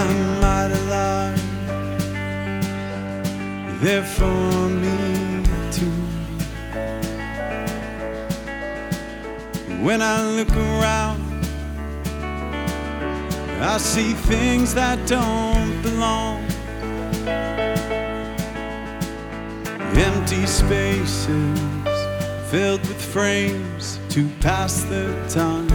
I'm mighty large, there for me too. When I look around, I see things that don't belong. Empty spaces filled with frames to pass the time.